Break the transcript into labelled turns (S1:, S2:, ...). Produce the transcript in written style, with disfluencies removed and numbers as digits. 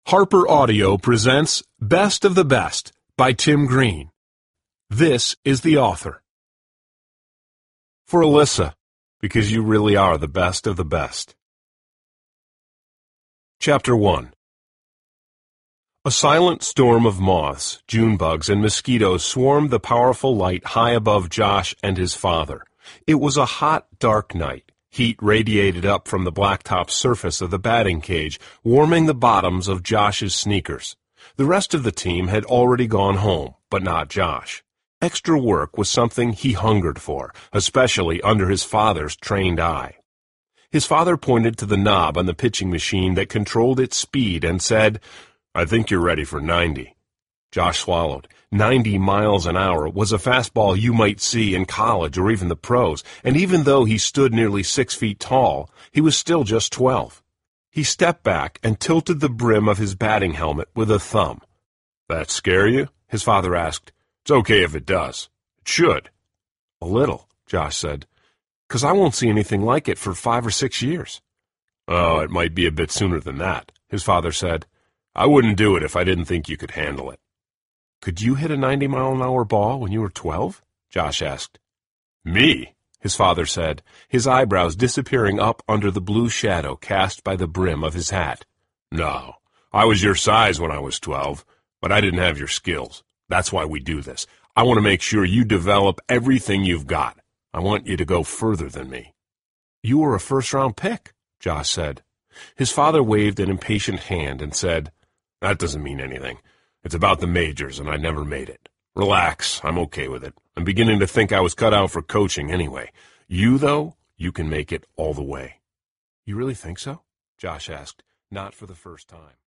S1: Harper Audio presents Best of the Best by Tim Green. This is the author. For Alyssa, because you really are the best of the best. Chapter 1. A silent storm of moths, June bugs, and mosquitoes swarmed the powerful light high above Josh and his father. It was a hot, dark night. Heat radiated up from the blacktop surface of the batting cage, warming the bottoms of Josh's sneakers. The rest of the team had already gone home, but not Josh. Extra work was something he hungered for, especially under his father's trained eye. His father pointed to the knob on the pitching machine that controlled its speed and said, "I think you're ready for 90. Josh swallowed. 90 miles an hour was a fastball you might see in college or even the pros, and even though he stood nearly 6 feet tall, he was still just 12. He stepped back and tilted the brim of his batting helmet with a thumb. "That scare you?" his father asked. "It's okay if it does. It should." "A little," Josh said, "'cause I won't see anything like it for 5 or 6 years. "Oh, it might be a bit sooner than that," his father said. "I wouldn't do it if I didn't think you could handle it." "Could you hit a 90-mile-an-hour ball when you were 12? Josh asked. "Me?" his father said, his eyebrows disappearing up under the blue shadow cast by the brim of his hat. "No, I was your size when I was 12, but I didn't have your skills. That's why we do this. I want to make sure you develop everything you've got. I want you to go further than me." "You were a first-round pick," Josh said. His father waved an impatient hand and said, "That doesn't mean anything. It's about the majors, and I never made it. Relax, I'm okay with it. I'm beginning to think I was cut out for coaching anyway. You, though, you can make it all the way." "You really think so?" Josh asked, not for the first time.